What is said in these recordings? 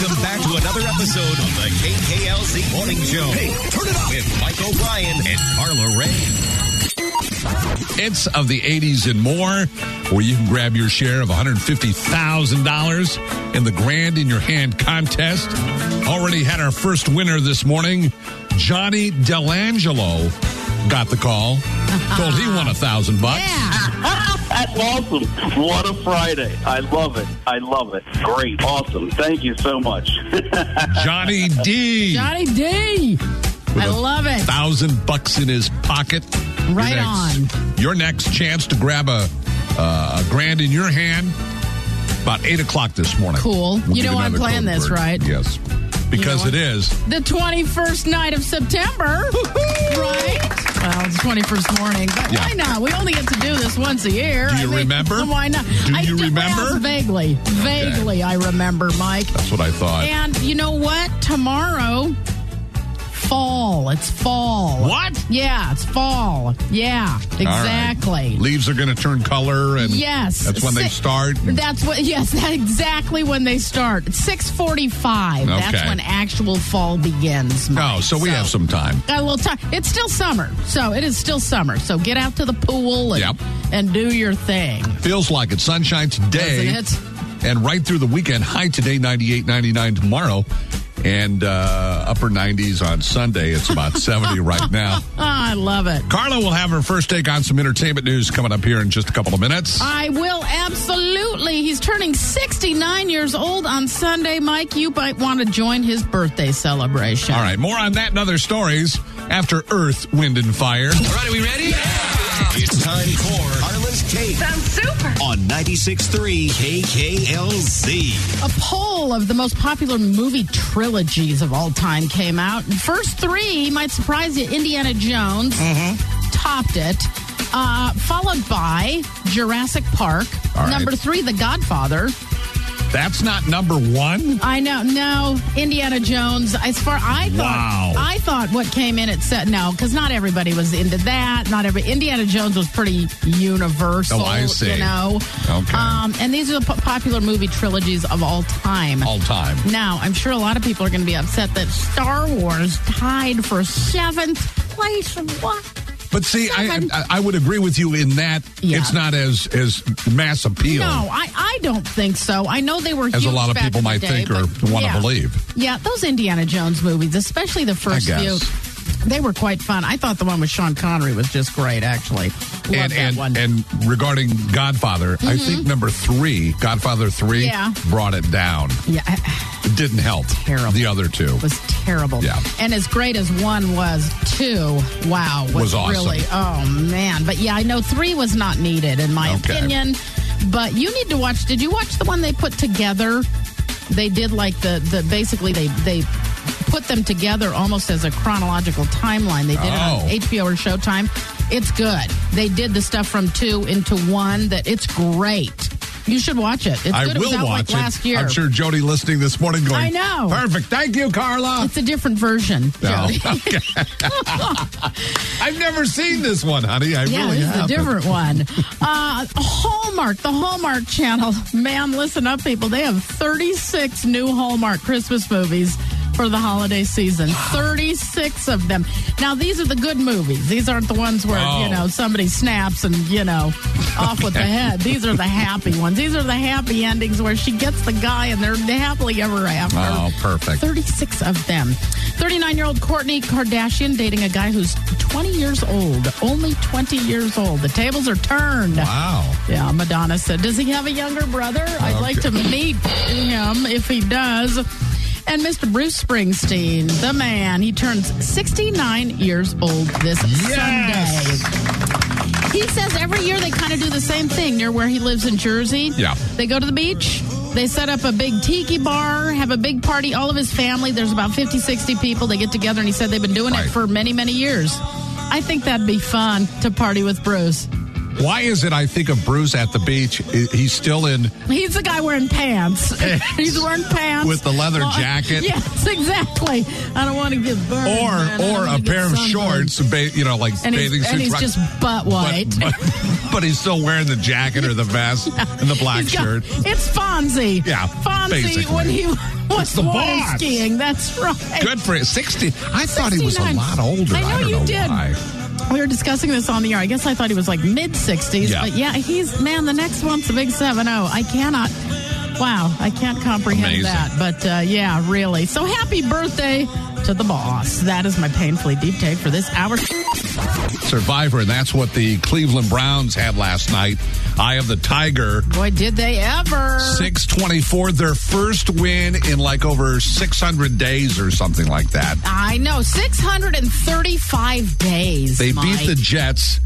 Welcome back to another episode of the KKLZ Morning Show. Hey, turn it up with Mike O'Brien and Carla Ray. Hits of the 80s and more, where you can grab your share of $150,000 in the Grand in Your Hand contest. Already had our first winner this morning. Johnny Delangelo got the call. Told he won $1,000. Yeah. That's awesome. What a Friday. I love it. I love it. Great. Awesome. Thank you so much. Johnny D. Johnny D. I love it. $1,000 in his pocket. Right on. Your next chance to grab a grand in your hand about 8 o'clock this morning. Cool. We'll you know I'm playing this, right? Yes. Because it is the 21st night of September. Right? Well, it's 21st morning, but why not? We only get to do this once a year. Do you remember? Why not? Do you remember? Well, vaguely. Vaguely, I remember, Mike. That's what I thought. And you know what? Tomorrow, fall. It's fall. What? Yeah, it's fall. Yeah, exactly. Right. Leaves are going to turn color, and that's when they start. That's exactly when they start. 6:45. That's when actual fall begins. Mike. Oh, so we have some time. Got a little time. It's still summer, so it is still summer. So get out to the pool and do your thing. Feels like it. Sunshine today, doesn't it? And right through the weekend. High today, 98, 99 tomorrow. And upper 90s on Sunday. It's about 70 right now. I love it. Carla will have her first take on some entertainment news coming up here in just a couple of minutes. I will, absolutely. He's turning 69 years old on Sunday. Mike, you might want to join his birthday celebration. All right, more on that and other stories after Earth, Wind, and Fire. All right, are we ready? Yeah! It's time for Carla's Take. Sounds super. On 96.3 KKLZ. A poll of the most popular movie trilogies of all time came out. First three might surprise you. Indiana Jones topped it, followed by Jurassic Park. All Number 3, The Godfather. That's not number 1? I know. No, Indiana Jones. As far I thought what came in at set. No, because not everybody was into that. Indiana Jones was pretty universal. Oh, I see. You know. Okay. And these are the popular movie trilogies of all time. All time. Now, I'm sure a lot of people are going to be upset that Star Wars tied for 7th place. What? But see, I would agree with you in that it's not as mass appeal. No, I don't think so. I know they were huge as a lot of back people in the might day, think or want to believe. Yeah, those Indiana Jones movies, especially the first few, they were quite fun. I thought the one with Sean Connery was just great, actually. Love that one. And regarding Godfather, I think number 3, Godfather 3, brought it down. Yeah. It didn't help. Terrible. The other 2. It was terrible. Yeah. And as great as 1 was, 2, wow. Was awesome. Really, oh, man. But yeah, I know 3 was not needed, in my opinion. But you need to watch, did you watch the one they put together? They did like basically they put them together almost as a chronological timeline. They did it on HBO or Showtime. It's good. They did the stuff from 2 into 1. That it's great. You should watch it. It's good. I will watch it. Last year. I'm sure Jody listening this morning going, I know. Perfect. Thank you, Carla. It's a different version, Jody. Okay. I've never seen this one, honey. I really haven't. It's a different one. Hallmark, the Hallmark Channel. Man, listen up, people. They have 36 new Hallmark Christmas movies for the holiday season. 36 of them. Now, these are the good movies. These aren't the ones where, somebody snaps and, off with the head. These are the happy ones. These are the happy endings where she gets the guy and they're happily ever after. Oh, perfect. 36 of them. 39-year-old Kourtney Kardashian dating a guy who's 20 years old. Only 20 years old. The tables are turned. Wow. Yeah, Madonna said, does he have a younger brother? I'd like to meet him if he does. And Mr. Bruce Springsteen, the man, he turns 69 years old this Sunday. He says every year they kind of do the same thing near where he lives in Jersey. Yeah. They go to the beach. They set up a big tiki bar, have a big party. All of his family, there's about 50, 60 people. They get together, and he said they've been doing it for many, many years. I think that'd be fun to party with Bruce. Why is it I think of Bruce at the beach? He's still in. He's the guy wearing pants. He's wearing pants. With the leather jacket. Yes, exactly. I don't want to get burned. Or a pair of shorts, like bathing suits. And he's just butt white. But he's still wearing the jacket or the vest and the black shirt. It's Fonzie. Yeah, Fonzie basically. when he was water boss. Skiing. That's right. Good for it. 60. I thought he was a lot older. I know don't you know did. Why. We were discussing this on the air. I guess I thought he was like mid-60s. Yeah. But yeah, the next one's the big 7-0. I can't comprehend that. But yeah, really. So happy birthday to the boss. That is my painfully deep take for this hour. Survivor, and that's what the Cleveland Browns had last night. Eye of the Tiger. Boy, did they ever. 624, their first win in like over 600 days or something like that. I know, 635 days. They beat the Jets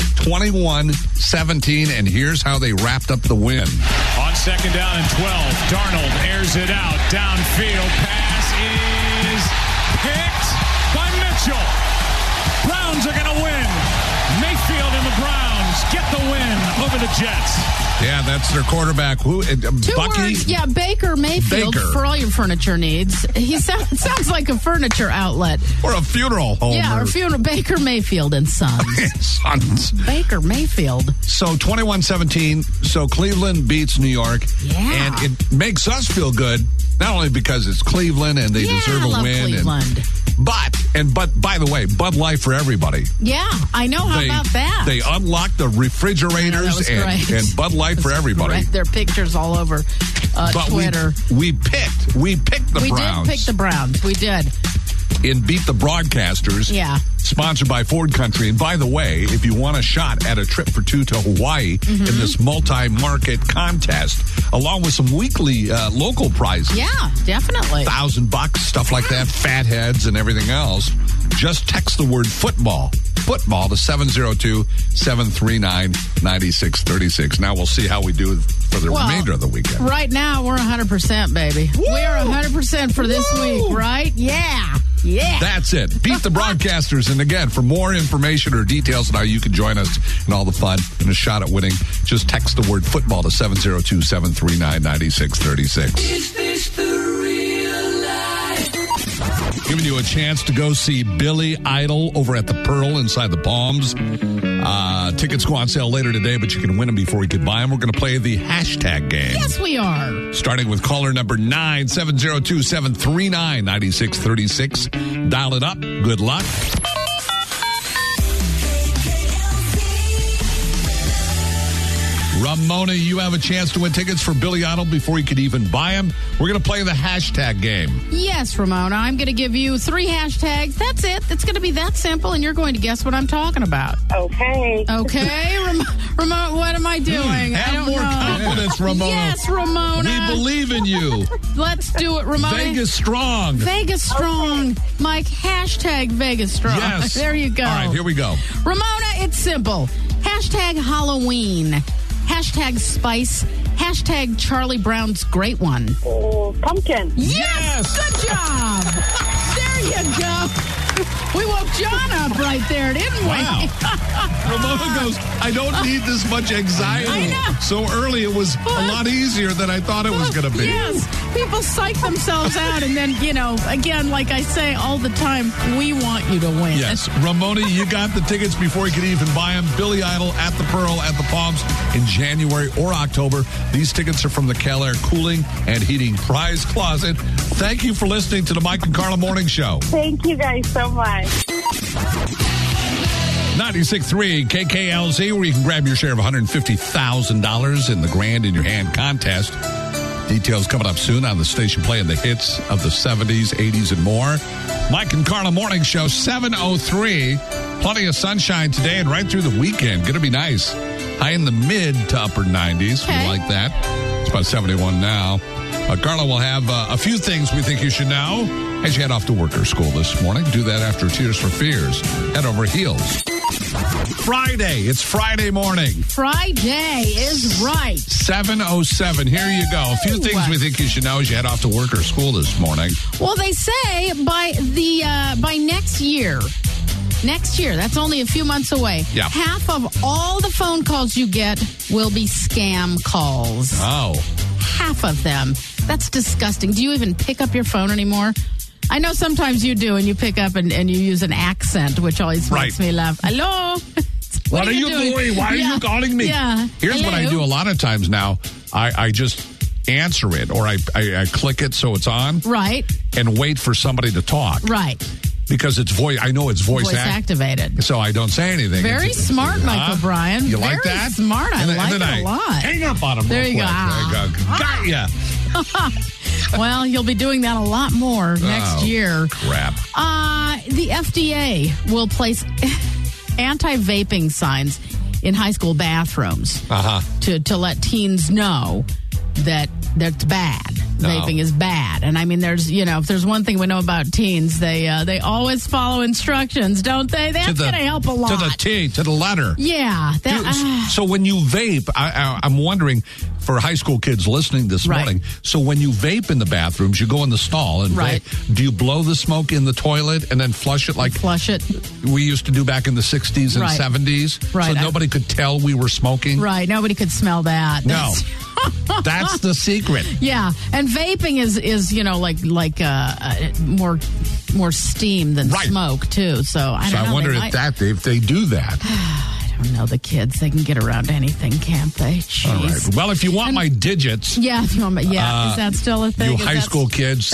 21-17, and here's how they wrapped up the win. On second down and 12, Darnold airs it out. Downfield pass is picked by Mitchell. Browns are going to win. Mayfield and the Browns get the win over the Jets. Yeah, that's their quarterback. Who? Bucky? Words. Yeah, Baker Mayfield for all your furniture needs. He sounds like a furniture outlet. Or a funeral home. Yeah, or funeral. Baker Mayfield and Sons. Sons. Baker Mayfield. So 21-17. So Cleveland beats New York. Yeah. And it makes us feel good, not only because it's Cleveland and they deserve a win. Cleveland. But by the way, Bud Light for everybody. Yeah, I know. How about that? They unlocked the refrigerators and Bud Light for everybody. Correct. Their pictures all over Twitter. We picked the Browns. We did pick the Browns. We did. In Beat the Broadcasters. Yeah. Sponsored by Ford Country. And by the way, if you want a shot at a trip for 2 to Hawaii in this multi-market contest, along with some weekly local prizes. Yeah, definitely. $1,000, stuff like that, fatheads and everything else. Just text the word football to 702-739-9636. Now we'll see how we do for the remainder of the weekend. Right now, we're 100%, baby. Woo! We are 100% for this week, right? Yeah. Yeah. That's it. Beat the Broadcasters. And again, for more information or details on how you can join us and all the fun and a shot at winning, just text the word football to 702-739-9636. Is this the real life? Giving you a chance to go see Billy Idol over at the Pearl inside the Palms. Tickets go on sale later today, but you can win them before you can buy them. We're going to play the hashtag game. Yes, we are. Starting with caller number 9, 702-739-9636. Dial it up. Good luck. Ramona, you have a chance to win tickets for Billy Idol before you could even buy them. We're going to play the hashtag game. Yes, Ramona. I'm going to give you 3 hashtags. That's it. It's going to be that simple, and you're going to guess what I'm talking about. Okay. Okay. Ramona, what am I doing? Have I don't more know. confidence, Ramona. Yes, Ramona. We believe in you. Let's do it, Ramona. Vegas strong. Vegas strong. Okay. Mike, hashtag Vegas strong. Yes. There you go. All right, here we go. Ramona, it's simple. Hashtag Halloween. Hashtag spice. Hashtag Charlie Brown's great one. Oh, pumpkin. Yes! Good job. There you go. We woke John up right there, didn't we? Wow. Ramona goes, I don't need this much anxiety. I know. So early it was a lot easier than I thought it was going to be. Yes. People psych themselves out, and then, again, like I say all the time, we want you to win. Yes. Ramona, you got the tickets before you could even buy them. Billy Idol at the Pearl at the Palms in January or October. These tickets are from the Cal Air Cooling and Heating Prize Closet. Thank you for listening to the Mike and Carla Morning Show. Thank you guys so much. 96.3 KKLZ, where you can grab your share of $150,000 in the Grand in Your Hand contest. Details coming up soon on the station playing the hits of the 70s, 80s, and more. Mike and Carla Morning Show, 7:03. Plenty of sunshine today and right through the weekend. Going to be nice. High in the mid to upper 90s. Okay. We like that. It's about 71 now. Carla will have a few things we think you should know as you head off to work or school this morning. Do that after Tears for Fears. Head over heels. Friday. It's Friday morning. Friday is right. 7:07. Here you go. A few things we think you should know as you head off to work or school this morning. Well, they say by next year, next year, that's only a few months away, half of all the phone calls you get will be scam calls. Oh. Half of them. That's disgusting. Do you even pick up your phone anymore? I know sometimes you do, and you pick up and you use an accent, which always makes me laugh. Hello? What are you doing? Why are you calling me? Yeah. Here's what I do a lot of times now. I just answer it, or I click it so it's on. Right. And wait for somebody to talk. Right. Because it's I know it's voice activated. So I don't say anything. Very smart, Mike O'Brien. You like that? Very smart. I like it a lot. Hang up on him. There you go. Got ya. Well, you'll be doing that a lot more next year. Crap. The FDA will place anti-vaping signs in high school bathrooms to let teens know that that's bad. No. Vaping is bad. And I mean, there's, if there's one thing we know about teens, they always follow instructions, don't they? That's going to help a lot. To the T, to the letter. Yeah. So when you vape, I'm wondering, for high school kids listening this morning, so when you vape in the bathrooms, you go in the stall and vape. Do you blow the smoke in the toilet and then flush it like we used to do back in the 60s and 70s? Right. So nobody could tell we were smoking? Right. Nobody could smell that. No. That's the secret. Yeah, and vaping is like more steam than smoke too. So I don't know. I wonder if they do that. I don't know. The kids, they can get around anything, can't they? Jeez. All right. Well, if you want my digits, if you want is that still a thing? You high school kids,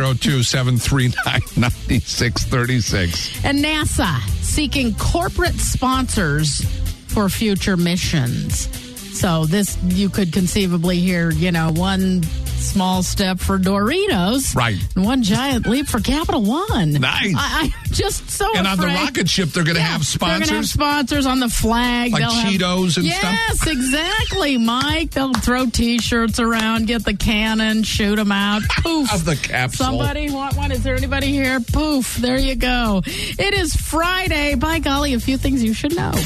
702-739-9636. And NASA seeking corporate sponsors for future missions. So this, you could conceivably hear, one small step for Doritos. Right. And one giant leap for Capital One. Nice. I'm just so And afraid. on the rocket ship, they're going to have sponsors? They're going to have sponsors on the flag. Like Cheetos and stuff? Yes, exactly, Mike. They'll throw T-shirts around, get the cannon, shoot them out. Poof. Of the capsule. Somebody want one? Is there anybody here? Poof. There you go. It is Friday. By golly, a few things you should know.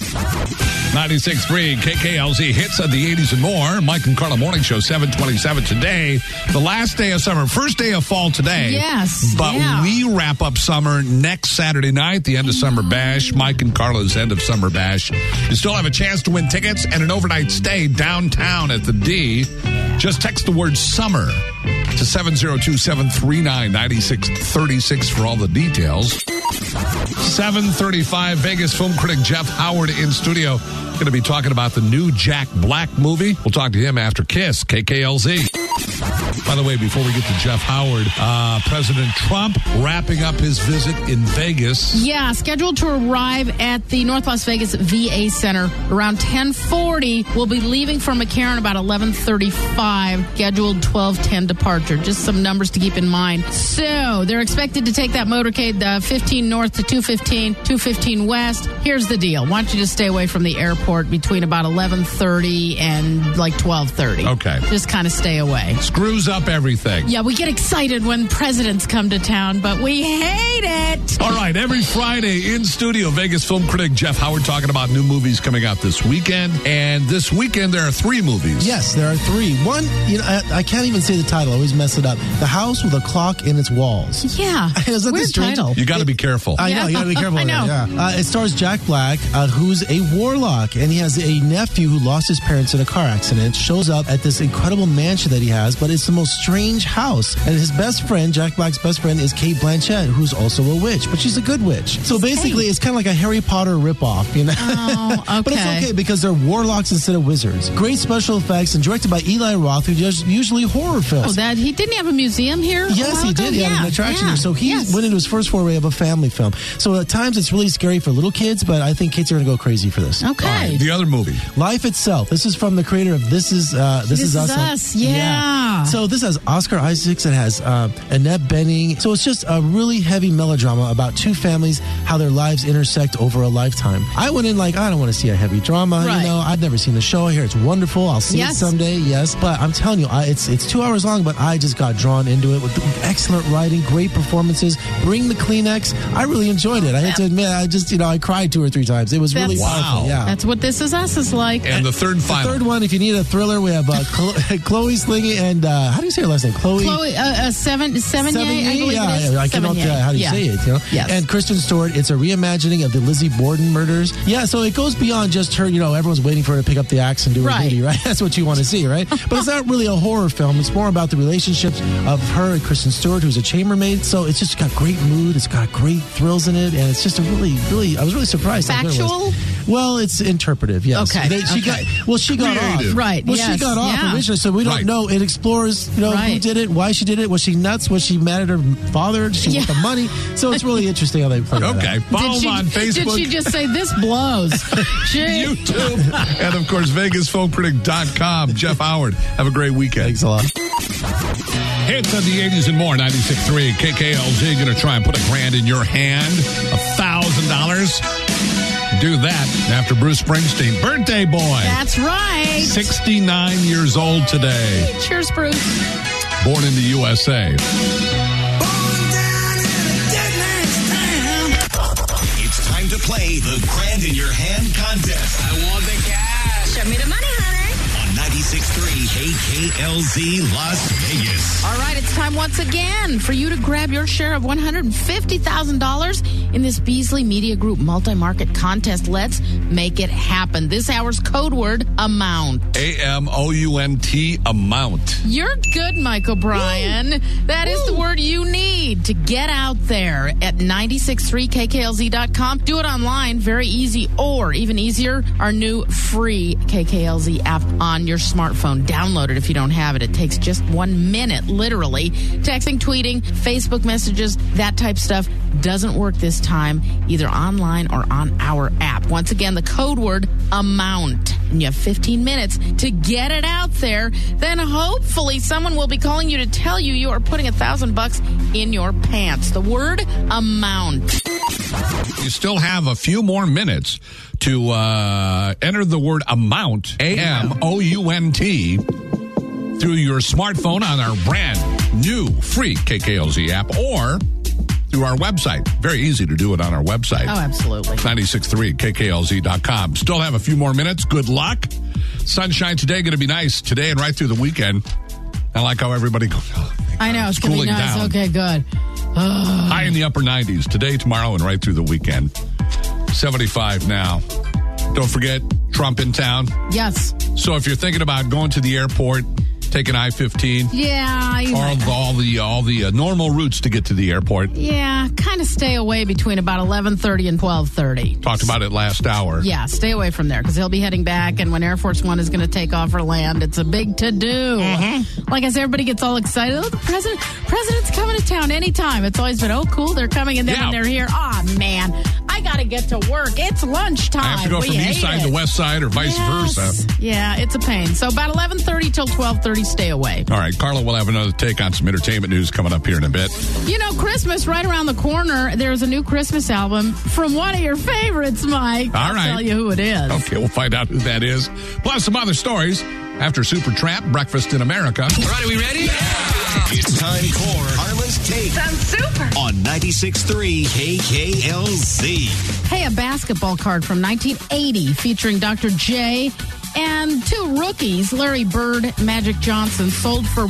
96.3 KKLZ hits of the 80s and more. Mike and Carla Morning Show, 727 today. The last day of summer, first day of fall today. Yes. But we wrap up summer next Saturday night, the end of Summer Bash. Mike and Carla's end of Summer Bash. You still have a chance to win tickets and an overnight stay downtown at the D. Just text the word summer to 702-739-9636 for all the details. 7:35, Vegas film critic Jeff Howard in studio. Going to be talking about the new Jack Black movie. We'll talk to him after KISS, KKLZ. By the way, before we get to Jeff Howard, President Trump wrapping up his visit in Vegas. Yeah, scheduled to arrive at the North Las Vegas VA Center around 10:40. We'll be leaving from McCarran about 11:35. Scheduled 12:10 departure. Just some numbers to keep in mind. So they're expected to take that motorcade 15 north to 215, 215 west. Here's the deal. Want you to stay away from the airport between about 11:30 and like 12:30. Okay. Just kind of stay away. Screws up everything. Yeah, we get excited when presidents come to town, but we hate it. All right, every Friday in studio, Vegas film critic Jeff Howard talking about new movies coming out this weekend. And this weekend, there are 3 movies. Yes, there are 3. One, I can't even say the title. I always mess it up. The House with a Clock in Its Walls. Yeah. Is that weird the title? You got to be careful. I know, you got to be careful. I know. Yeah. It stars Jack Black, who's a warlock, and he has a nephew who lost his parents in a car accident, shows up at this incredible mansion that he has, but it's the most strange house. And his best friend, Jack Black's best friend, is Cate Blanchett, who's also a witch, but she's a good witch. So basically, it's kind of like a Harry Potter ripoff, Oh, okay. But it's okay because they're warlocks instead of wizards. Great special effects and directed by Eli Roth, who does usually horror films. Oh, he didn't have a museum here? Yes, he did. He had an attraction here. So he went into his first foray of a family film. So at times it's really scary for little kids, but I think kids are going to go crazy for this. Okay. Right, the other movie, Life Itself. This is from the creator of This Is Us. Yeah. So this has Oscar Isaacs. It has Annette Bening. So it's just a really heavy melodrama about 2 families, how their lives intersect over a lifetime. I went in like, I don't want to see a heavy drama. Right. I've never seen the show. I hear it's wonderful. I'll see it someday. Yes. But I'm telling you, it's 2 hours long, but I just got drawn into it with excellent writing, great performances. Bring the Kleenex. I really enjoyed it. I have to admit, I cried 2 or 3 times. It was really powerful. Yeah. That's what This Is Us is like. And the third and final. The third one, if you need a thriller, we have Chloe Slingy and how do do you say her last name? Chloe Sevigny, I believe it is. Yeah, I cannot tell how do you say it, you know? Yes. And Kristen Stewart, it's a reimagining of the Lizzie Borden murders. Yeah, so it goes beyond just her, everyone's waiting for her to pick up the axe and do her duty, right? That's what you want to see, right? But it's not really a horror film. It's more about the relationships of her and Kristen Stewart, who's a chambermaid. So it's just got great mood. It's got great thrills in it. And it's just a really, I was really surprised. Factual? Well, it's interpretive, yes. Okay. She got off. Right. Well, she got off originally, so we don't know. It explores, who did it, why she did it. Was she nuts? Was she mad at her father? Did she want the money? So it's really interesting how they play that out. Follow them on Facebook. Did she just say, this blows? YouTube. And, of course, VegasPhonePredict.com. Jeff Howard. Have a great weekend. Thanks a lot. Hits of the 80s and more, 96.3 KKLZ. Going to try and put $1,000 in your hand, $1,000. Do that after Bruce Springsteen, birthday boy. That's right. 69 years old today. Cheers, Bruce. Born in the USA. It's time to play the Grand in Your Hand contest. I want the cash. Show me the money, honey. On 96.3 KKLZ Las Vegas. All right, it's time once again for you to grab your share of $150,000 in this Beasley Media Group multi-market contest. Let's make it happen. This hour's code word, amount. AMOUNT, amount. You're good, Mike O'Brien. That is the word you need to get out there at 963KKLZ.com. Do it online, very easy, or even easier, our new free KKLZ app on your smartphone. Download it if you don't have it. It takes just 1 minute, literally. Texting, tweeting, Facebook messages, that type stuff doesn't work this time, either online or on our app. Once again, the code word, amount. And you have 15 minutes to get it out there. Then hopefully someone will be calling you to tell you you are putting $1,000 in your pants. The word, amount. You still have a few more minutes to enter the word amount, AMOUNT, through your smartphone on our brand new free KKLZ app or through our website. Very easy to do it on our website. Oh, absolutely. 963KKLZ.com. Still have a few more minutes. Good luck. Sunshine today, going to be nice today and right through the weekend. I like how everybody goes. I know, it's going to be nice. Down. Okay, good. High in the upper 90s today, tomorrow, and right through the weekend. 75 now. Don't forget, Trump in town. Yes. So if you're thinking about going to the airport, taking I-15. Yeah. All the normal routes to get to the airport. Yeah, kind of stay away between about 11:30 and 12:30. Talked about it last hour. Yeah, stay away from there because he'll be heading back, and when Air Force One is going to take off or land, it's a big to-do. Mm-hmm. Like as everybody gets all excited, oh, the president's coming to town anytime. It's always been, oh, cool, they're coming, and then when they're here, oh, man, I got to get to work. It's lunchtime. I have to go from the east side to the west side or vice versa. Yeah, it's a pain. So about 11:30 till 12:30, stay away. All right, Carla will have another take on some entertainment news coming up here in a bit. You know, Christmas right around the corner. There's a new Christmas album from one of your favorites, Mike. All right. I'll tell you who it is. Okay, we'll find out who that is. Plus some other stories after Supertramp, Breakfast in America. All right, are we ready? Yeah. It's time for Carla's Take. Sounds super. On 96.3 KKLZ. Hey, a basketball card from 1980 featuring Dr. J and two rookies, Larry Bird, Magic Johnson, sold for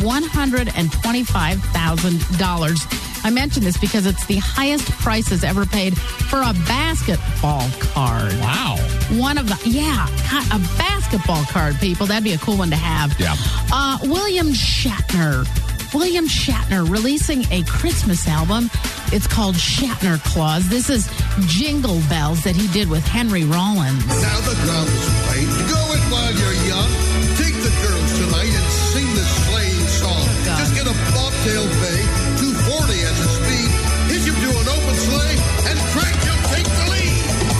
$125,000. I mention this because it's the highest prices ever paid for a basketball card. Wow. A basketball card, people. That'd be a cool one to have. Yeah. William Shatner releasing a Christmas album. It's called Shatner Claus. This is Jingle Bells that he did with Henry Rollins. Now the drum is played. Go it while you're young. Take the girls tonight and sing the sleighing song. Just get a bobtail bay, 240 as a speed. Hitch him to an open sleigh and crank him, take the lead.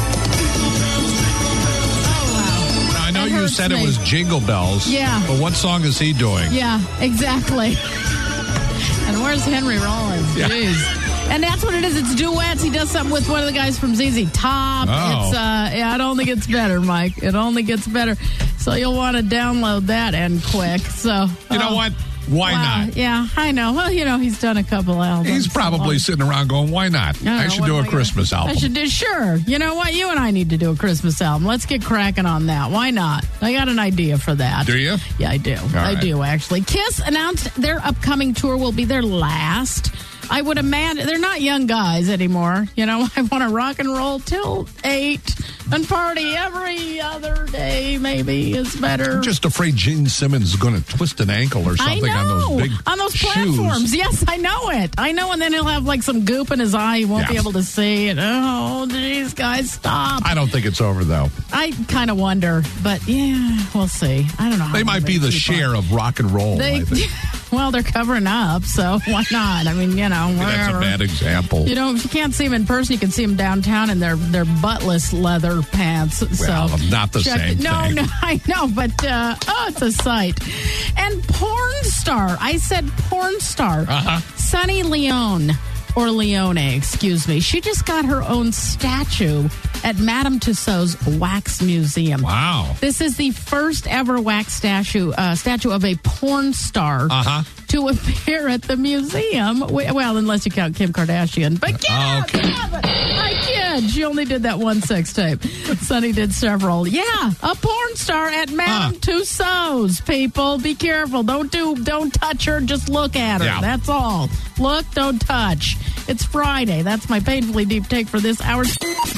Oh, wow. I know you said it was Jingle Bells. Yeah. But what song is he doing? Yeah, exactly. And where's Henry Rollins? Yeah. Jeez. And that's what it is. It's duets. He does something with one of the guys from ZZ Top. Oh. It only gets better, Mike. It only gets better. So you'll want to download that and quick. So you know what? Why not? Yeah, I know. Well, he's done a couple albums. He's probably sitting around going, why not? I should do a Christmas album. I should do, sure. You know what? You and I need to do a Christmas album. Let's get cracking on that. Why not? I got an idea for that. Do you? Yeah, I do. I do, actually. Kiss announced their upcoming tour will be their last. I would imagine they're not young guys anymore. I want to rock and roll till 8 and party every other day. Maybe is better. I'm just afraid Gene Simmons is going to twist an ankle or something on those platforms. shoes. Yes, I know it. I know, and then he'll have like some goop in his eye. He won't be able to see. And oh, geez, guys, stop. I don't think it's over though. I kind of wonder, but yeah, we'll see. I don't know. They might be the share of rock and roll. I think. Well, they're covering up, so why not? I mean, that's a bad example. If you can't see them in person, you can see them downtown in their buttless leather pants. Well, so not the same thing. No, I know, but it's a sight. And porn star, I said porn star, Sunny Leone. Or Leone, excuse me. She just got her own statue at Madame Tussauds Wax Museum. Wow. This is the first ever wax statue of a porn star to appear at the museum. Well, unless you count Kim Kardashian. But I kid. She only did that one sex tape. Sunny did several. Yeah, a porn star at Madame Tussauds. People, be careful. Don't touch her. Just look at her. Yeah. That's all. Look, don't touch. It's Friday. That's my painfully deep take for this hour.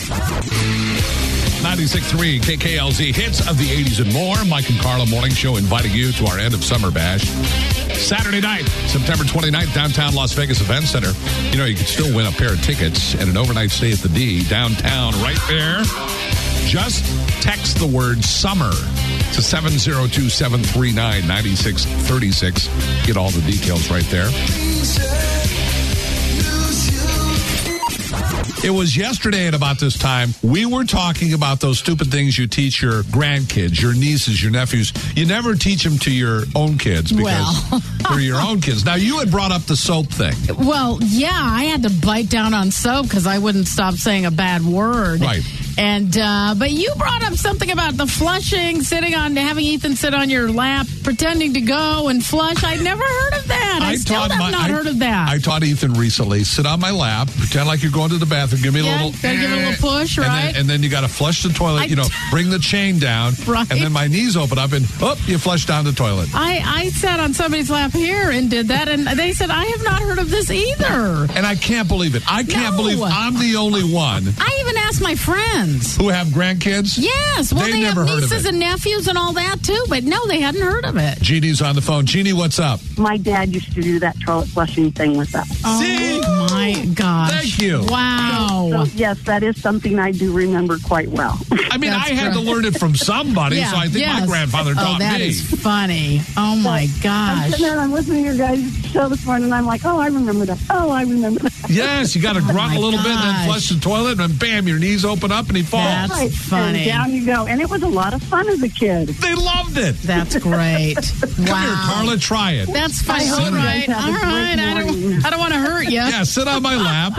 96.3 KKLZ hits of the 80s and more. Mike and Carla Morning Show inviting you to our end of summer bash. Saturday night, September 29th, downtown Las Vegas Event Center. You can still win a pair of tickets and an overnight stay at the D downtown right there. Just text the word summer to 702-739-9636. Get all the details right there. It was yesterday at about this time, we were talking about those stupid things you teach your grandkids, your nieces, your nephews. You never teach them to your own kids because they're your own kids. Now, you had brought up the soap thing. Well, yeah, I had to bite down on soap because I wouldn't stop saying a bad word. Right. And but you brought up something about the flushing, having Ethan sit on your lap, pretending to go and flush. I'd never heard of that. I still have not heard of that. I taught Ethan recently, sit on my lap, pretend like you're going to the bathroom, give me a little... Gotta give it a little push, right? And then you got to flush the toilet, bring the chain down, right. And then my knees open up and, you flush down the toilet. I sat on somebody's lap here and did that, and they said, I have not heard of this either. And I can't believe it. I can't believe I'm the only one. I even asked my friends. Who have grandkids? Yes. Well, they have nieces and nephews and all that, too. But no, they hadn't heard of it. Jeannie's on the phone. Jeannie, what's up? My dad used to do that toilet flushing thing with us. See? Oh, my gosh. Thank you. Wow. So, yes, that is something I do remember quite well. I mean, I had to learn it from somebody, so I think my grandfather taught me. Oh, that is funny. Oh, my gosh. I'm listening to your guys' show this morning, and I'm like, I remember that. I remember that. Yes, you got to grunt a little bit and then flush the toilet, and bam, your knees open up and he falls. That's funny. And down you go. And it was a lot of fun as a kid. They loved it. That's great. Come here, Carla, try it. That's funny. All right. I don't want to hurt you. Yeah, sit on my lap.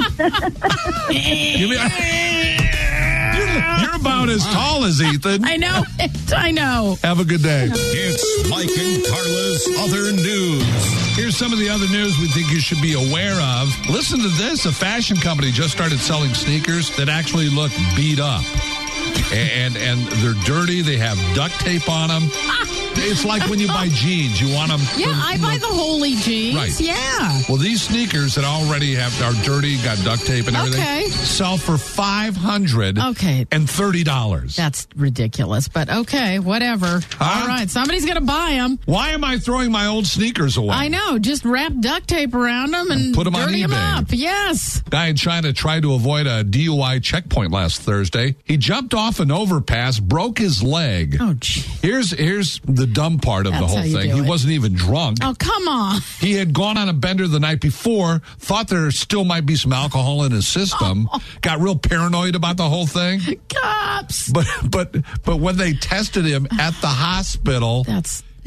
You're about as tall as Ethan. I know. Have a good day. It's Mike and Carla's Other News. Here's some of the other news we think you should be aware of. Listen to this. A fashion company just started selling sneakers that actually look beat up. And they're dirty. They have duct tape on them. It's like when you buy jeans. You want them. Yeah, I buy the Holy jeans. Right. Yeah. Well, these sneakers that already are dirty, got duct tape and everything, sell for $530. That's ridiculous, but okay, whatever. All right, somebody's going to buy them. Why am I throwing my old sneakers away? I know. Just wrap duct tape around them and put them on dirty eBay. them up. Yes. Guy in China tried to avoid a DUI checkpoint last Thursday. He jumped off an overpass, broke his leg. Oh, gee. Here's the dumb part of the whole thing. He wasn't even drunk. Oh, come on. He had gone on a bender the night before, thought there still might be some alcohol in his system, got real paranoid about the whole thing. Cops. But when they tested him at the hospital,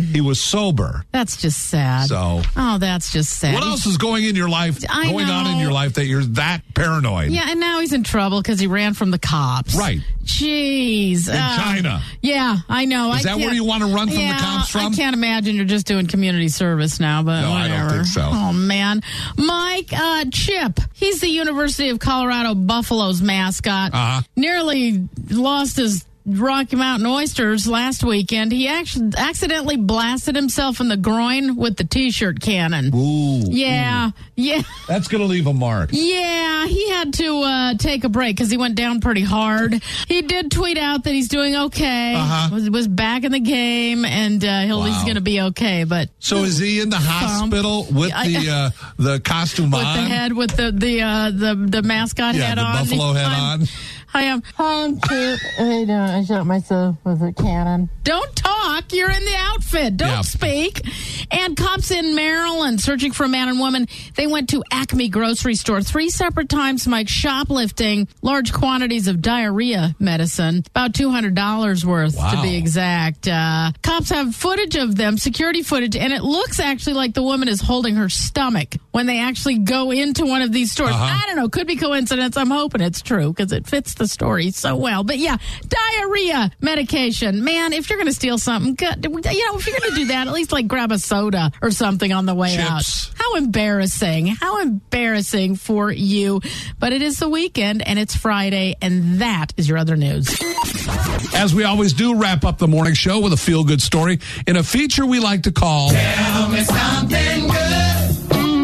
He was sober. That's just sad. That's just sad. What else is going on in your life that you're that paranoid? Yeah, and now he's in trouble because he ran from the cops. Right. Jeez. In China. Yeah, I know. Is that where you want to run from the cops from? I can't imagine you're just doing community service now, but no, whatever. I don't think so. Oh, man. Mike Chip, he's the University of Colorado Buffaloes mascot. Nearly lost his Rocky Mountain Oysters last weekend. He actually accidentally blasted himself in the groin with the T-shirt cannon. Ooh. Yeah. That's going to leave a mark. Yeah, he had to take a break because he went down pretty hard. He did tweet out that he's doing okay. Was back in the game, and he's going to be okay. But so is he in the hospital with the costume with on? With the head, with the mascot head on? Yeah, the buffalo head on. I'm Chip. Hey, I shot myself with a cannon. Don't talk. You're in the outfit. Don't speak. And cops in Maryland searching for a man and woman. They went to Acme grocery store 3 separate times, Mike, shoplifting large quantities of diarrhea medicine, about $200 worth to be exact. Cops have footage of them, security footage, and it looks actually like the woman is holding her stomach when they actually go into one of these stores. I don't know. Could be coincidence. I'm hoping it's true because it fits the story so well. But yeah, diarrhea medication. Man, if you're going to steal something, if you're going to do that, at least grab a soda or something on the way out. How embarrassing. How embarrassing for you. But it is the weekend and it's Friday, and that is your other news. As we always do, wrap up the morning show with a feel-good story in a feature we like to call Tell Me Something Good.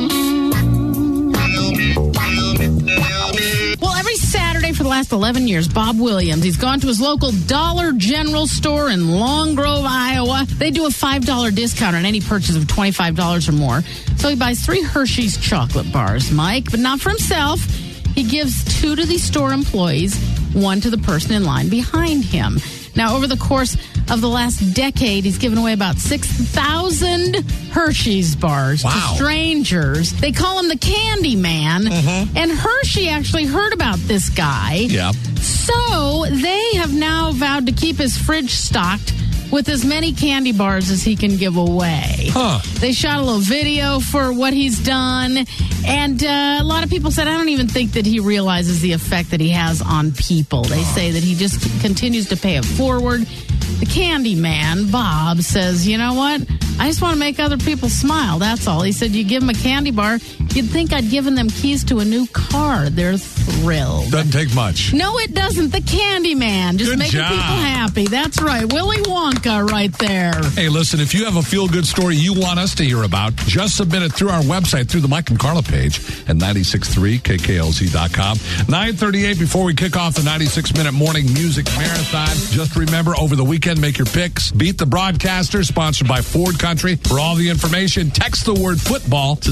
For the last 11 years, Bob Williams, he's gone to his local Dollar General store in Long Grove, Iowa. They do a $5 discount on any purchase of $25 or more. So he buys 3 Hershey's chocolate bars, Mike, but not for himself. He gives 2 to the store employees, 1 to the person in line behind him. Now, over the course of the last decade, he's given away about 6,000 Hershey's bars to strangers. They call him the Candy Man. And Hershey actually heard about this guy. Yeah. So they have now vowed to keep his fridge stocked with as many candy bars as he can give away. They shot a little video for what he's done, and a lot of people said, I don't even think that he realizes the effect that he has on people. They say that he just continues to pay it forward. The Candy Man, Bob, says, you know what? I just want to make other people smile. That's all. He said, you give them a candy bar, you'd think I'd given them keys to a new car. They're thrilled. Doesn't take much. No, it doesn't. The Candy Man. Just making people happy. That's right. Willy Wonka right there. Hey, listen, if you have a feel-good story you want us to hear about, just submit it through our website, through the Mike and Carla page at 963kklz.com. 9:38 before we kick off the 96-minute morning music marathon. Just remember, over the weekend, make your picks. Beat the Broadcaster, sponsored by Ford Country. For all the information, text the word football to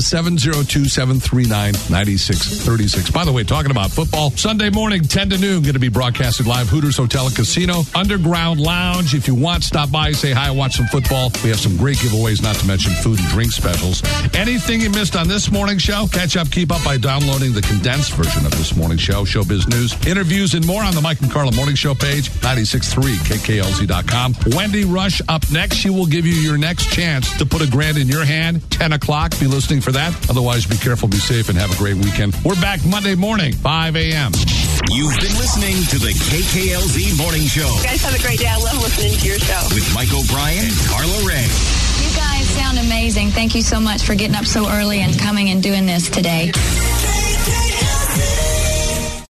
702-739-9636. By the way, talking about football, Sunday morning, 10 to noon, going to be broadcasted live, Hooters Hotel and Casino, Underground Lounge. If you want, stop by, say hi, watch some football. We have some great giveaways, not to mention food and drink specials. Anything you missed on this morning show, catch up, keep up by downloading the condensed version of this morning show, Showbiz News, interviews, and more on the Mike and Carla Morning Show page, 963kklz.com. Wendy Rush up next. She will give you your next chance to put $1,000 in your hand, 10 o'clock. Be listening for that. Otherwise, be careful, be safe, and have a great weekend. We're back Monday morning, 5 a.m. You've been listening to the KKLZ Morning Show. You guys have a great day. I love listening to your show. With Mike O'Brien and Carla Ray. You guys sound amazing. Thank you so much for getting up so early and coming and doing this today.